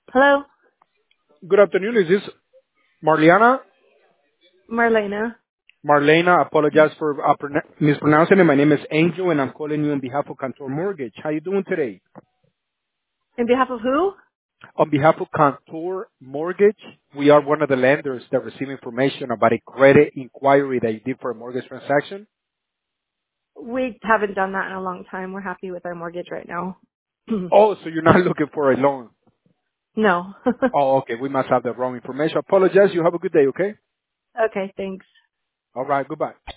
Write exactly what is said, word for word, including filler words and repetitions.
Hello, Good afternoon. Is this Marliana? Marlena. Marlena, apologize for uh, pronu- mispronouncing it. My name is Angel, and I'm calling you on behalf of Cantor Mortgage. How you doing today? In behalf of who? On behalf of Cantor Mortgage, we are one of the lenders that receive information about a credit inquiry that you did for a mortgage transaction. We haven't done that in a long time. We're happy with our mortgage right now. Oh, so you're not looking for a loan. No. Oh, okay. We must have the wrong information. Apologize. You have a good day, okay? Okay, thanks. All right. Goodbye.